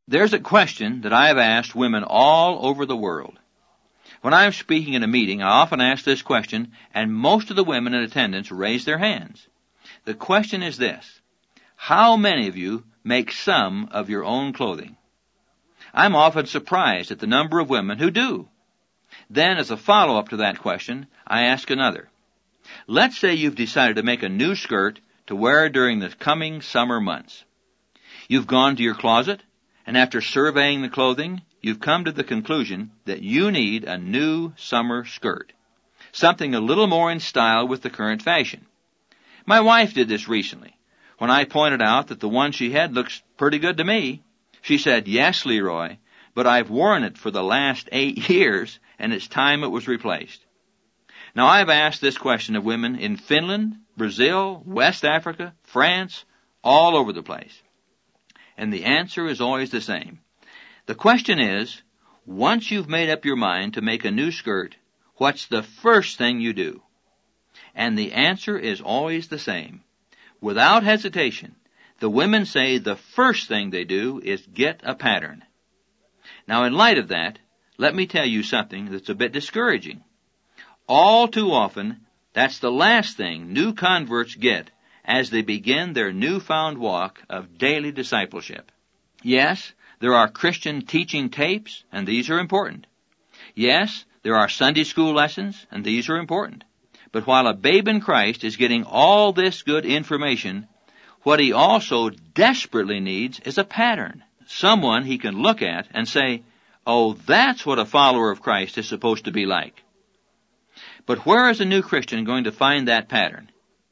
There's a question that I have asked women all over the world. When I'm speaking in a meeting, I often ask this question, and most of the women in attendance raise their hands. The question is this: how many of you make some of your own clothing? I'm often surprised at the number of women who do. Then, as a follow-up to that question, I ask another. Let's say you've decided to make a new skirt to wear during the coming summer months. You've gone to your closet, and after surveying the clothing, you've come to the conclusion that you need a new summer skirt, something a little more in style with the current fashion. My wife did this recently. When I pointed out that the one she had looks pretty good to me, she said, "Yes, Leroy, but I've worn it for the last 8 years, and it's time it was replaced." Now, I've asked this question of women in Finland, Brazil, West Africa, France, all over the place. And the answer is always the same. The question is, once you've made up your mind to make a new skirt, what's the first thing you do? And the answer is always the same. Without hesitation, the women say the first thing they do is get a pattern. Now, in light of that, let me tell you something that's a bit discouraging. All too often, that's the last thing new converts get as they begin their newfound walk of daily discipleship. Yes, there are Christian teaching tapes, and these are important. Yes, there are Sunday school lessons, and these are important. But while a babe in Christ is getting all this good information, what he also desperately needs is a pattern, someone he can look at and say, "Oh, that's what a follower of Christ is supposed to be like." But where is a new Christian going to find that pattern?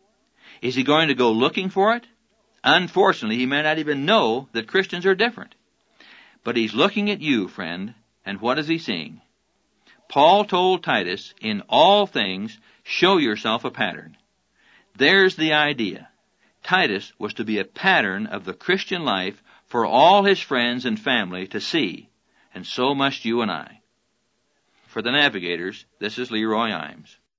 Is he going to go looking for it? Unfortunately, he may not even know that Christians are different. But he's looking at you, friend, and what is he seeing? Paul told Titus, "In all things, show yourself a pattern." There's the idea. Titus was to be a pattern of the Christian life for all his friends and family to see, and so must you and I. For the Navigators, this is Leroy Imes.